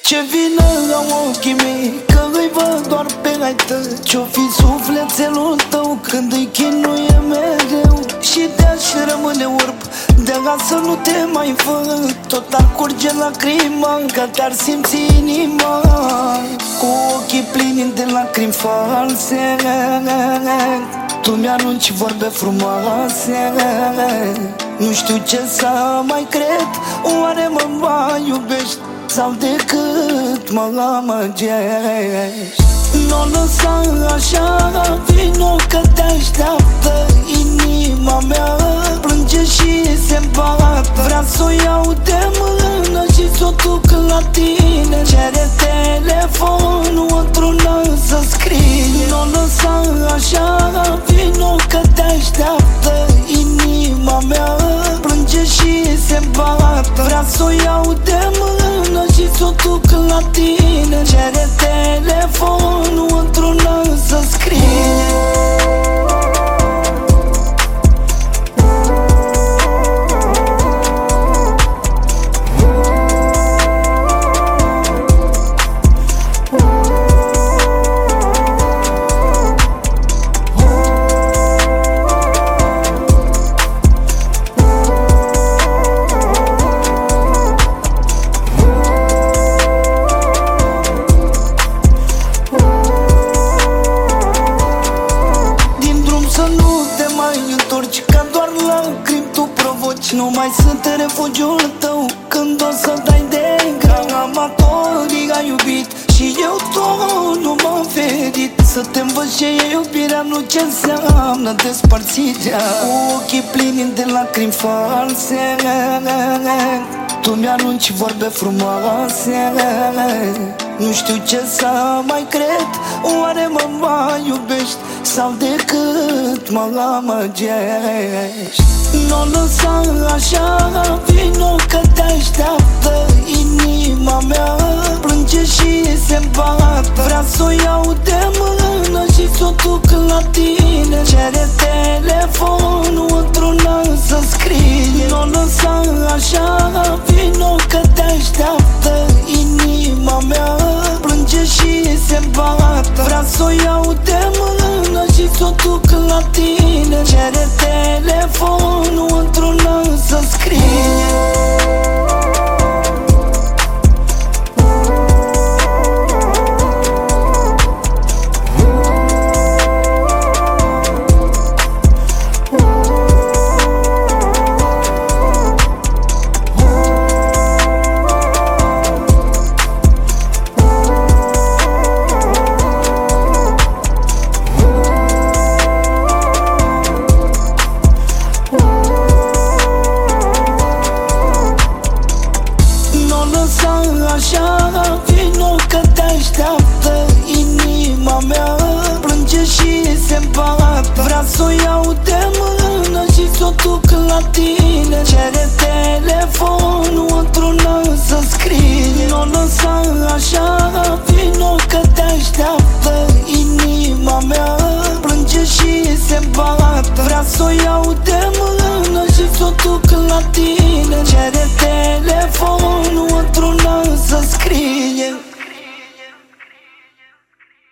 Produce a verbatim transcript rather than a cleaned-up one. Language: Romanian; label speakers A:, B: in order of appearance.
A: Ce vină au ochii mei, că îi văd doar pe ai tăi. Ce-o fi sufletelul tău când îi chinuie mereu. Și de-aș rămâne orb, de-a să nu te mai văd, tot ar curge lacrima, că te-ar simți inima. Cu ochii plini de lacrimi false, tu mi-arunci vorbe frumoase. Nu știu ce să mai cred, oare mă mai iubești sau decât mă amăgești? Nu o lăsa așa, vino că te așteaptă inima mea. Plânge și se îmbată, vrea să o iau de mână și s-o duc la tine. Cere telefonul într-una să scrie. Nu o lăsa așa, vino că te așteaptă inima mea. Plânge și se îmbată, vrea să o iau de mână și s-o duc la tine. Cere telefonul într-una să scrie. Nu mai sunt în refugiul tău când o să dai de greu. Amatorii ai iubit și eu tot nu m-am ferit. Să te învăț ce e iubirea, nu ce înseamnă despărțirea. Cu ochii plini de lacrimi false, tu mi-arunci vorbe frumoase. Nu știu ce să mai cred, oare mă mai iubești sau decât mă amăgești? Nu o lăsa așa, vino că te așteaptă inima mea. Plânge și se îmbată, vrea să o iau de mână și s-o duc la tine. Cere telefonul într-una să scrie. Nu o lăsa așa, vino că te așteaptă inima mea. Plânge și se îmbată, vrea să o iau de mână și s-o duc la tine. Cere telefonul într-una să scrie. Așa, vino că te așteaptă inima mea. Plânge și se îmbată, vrea să o iau de mână și s-o duc la tine. Cere telefonul într-una să scrie. Nu o lăsa așa, vino că te așteaptă inima mea. Plânge și se îmbată, vrea să o iau de mână și s-o duc la tine. Cere